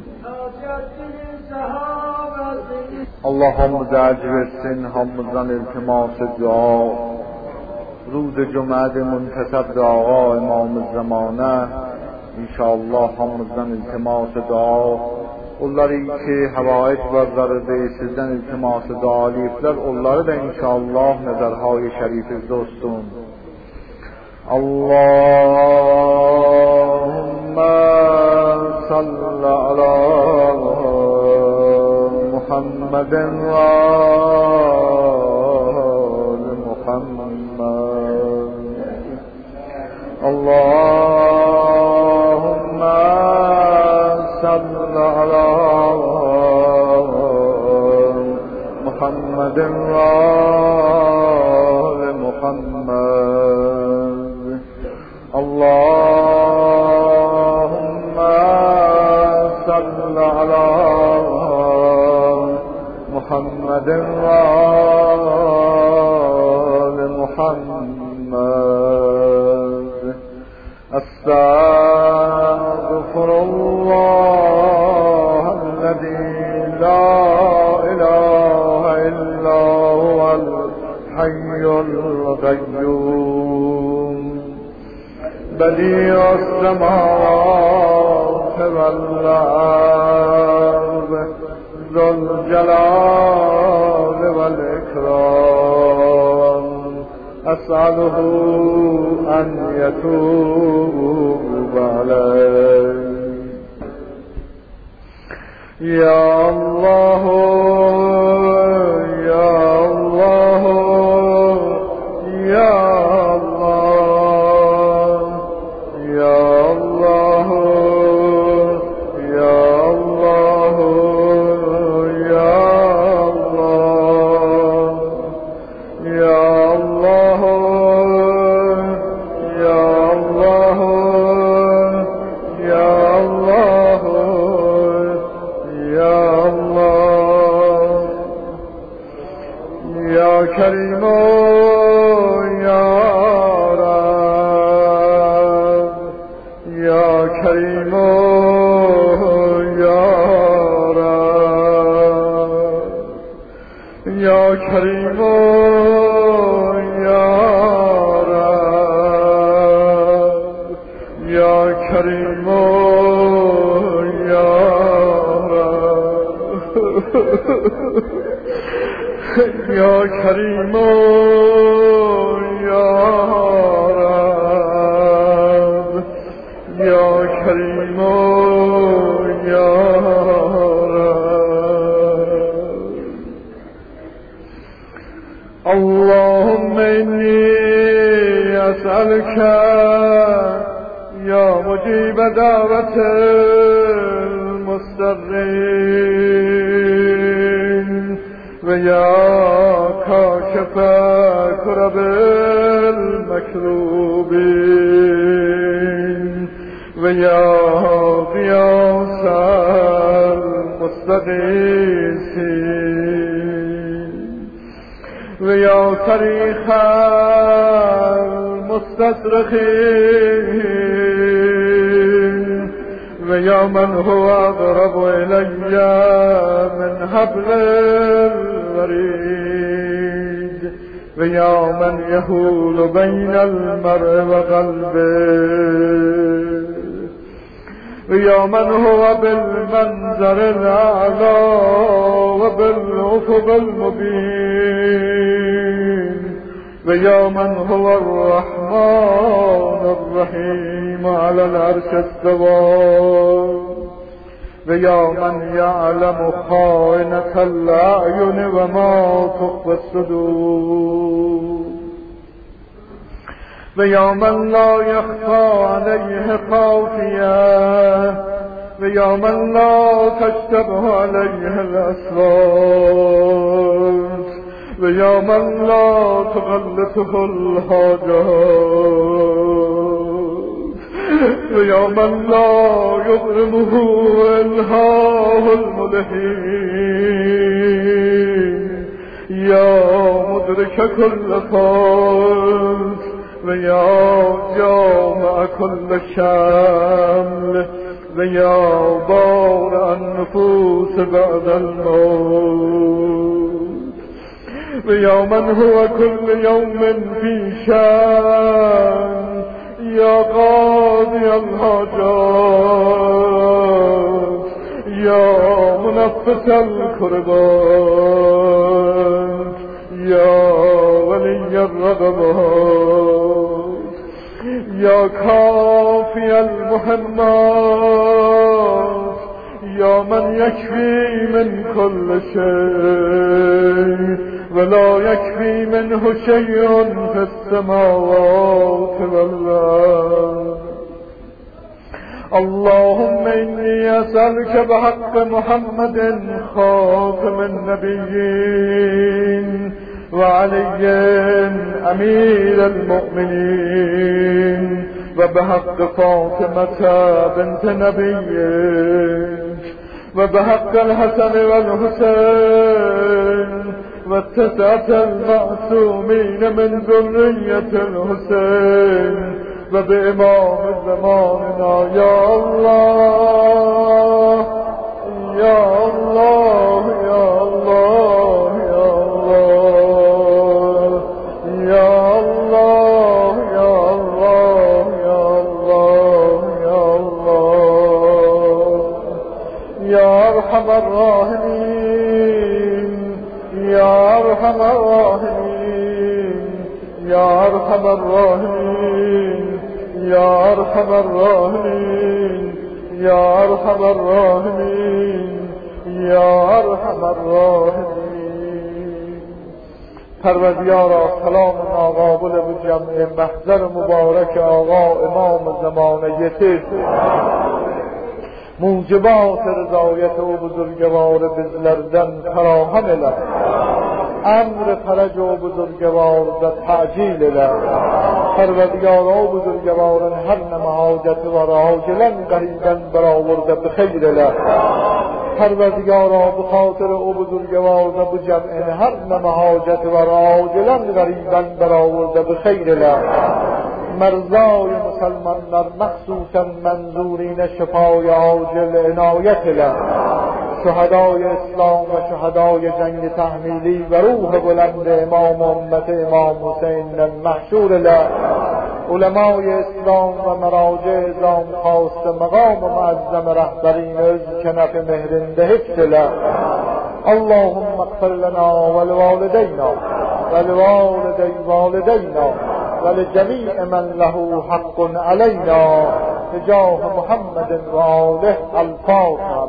Allah hamımıza əcr versin, hamımızdan iltimas-ı dua. Ruz cümə-də müntəsəb-də ağa imam-ı zəmanə, inşallah hamımızdan iltimas-ı dua. Onları ki həvaic vəzlərdir, sizdən iltimas-ı dua aliyiblər, onları da inşallah nəzərhay-ı şərifizdə olsun. Allahümmə salli alə Muhammedin və ali Muhammed. Allahümmə salli alə Muhammedin və ali Muhammed. Allahümmə salli alə Muhammedin və ali Muhammed. Estağfirullahellezî la ilahe illa huvel hayyul gayyum. Bedi'us semâvâti vel ard. ذو الجلال والإكرام. أسأله أن يتوب علي. يا الله يا الله يا الله يا الله يا الله كريم يا رب يا كريم يا رب يا كريم يا رب يا كريم يا رب يا كريم يا رب يا كريم يا رب. اللهم إني أسألك يا مجيب دعوة المضطرين ويا كاشف كرب المكروبين ويا غياث المستغيثين ويا صريخ المستصرخين و یا من هو اقرب الی من حبل الورید و یا من یحول بین المرء و قلبه و یا من هو بالمنظر الاعلی و بالافق المبین و یا من هو الرحمن الرحیم علی العرش استوى و یا من یعلم خائنة الاعین و ما تخفی الصدور و یا من لا یخفی علیه خافیه و یا من لا تشتبه علیه الاصوات و یا من لا تغلطه الحاجات و یا من لا یغرمه الهاه الملحین یا مدرک کل فاز و یا جامع کل شمل و یا بار النفوس بعد الموت و یا من هو کل یوم فی شأن یا قاضی الحاجات یا منفس الکربات یا ولی الرغبات یا کافی المهمات یا من یکفی من کل شیء ولا یکفی منه شیء فی السماوات والارض اللهم انی اسألک بحق محمد خاتم النبیین وعلي أمير المؤمنين وبحق فاطمة بنت نبيك وبحق الحسن والحسين والتسعة المعصومين من ذرية الحسين وبإمام زماننا يا الله يا الله يا الله يا الله يا الله يا الله يا الله يا أرحم الراحمين يا أرحم الراحمين يا أرحم الراحمين يا أرحم الراحمين يا أرحم الراحمين يا أرحم الراحمين پروردگارا سلام ناقابل به جمع محضر مبارک آقا امام زمانه یتید موجبات رضایت و بزرگوار بزلردن فراهم له امر فرج و بزرگوار در تعجیل له پروردگارا و بزرگوارن هر نمحاجت و راجلن قریبا برآورده بخیر له پروردگارا به خاطر او بزرگوار و جمع هر نمحاجت و راجلن قریبا برآورده بخیر له مرضای مسلمان در مخصوصا منظورین شفای عاجل عنایت له شهدای اسلام و شهدای جنگ تحمیلی و روح بلند امام امت امام حسین المحشور له علمای اسلام و مراجع ازام خواست مقام معظم رهبرین از کنف مهرنده حفظ له اللهم اغفر لنا ولوالدینا ولوالدی والدینا ولجميع من له حق علينا بجاه محمد وآله الفاتحة.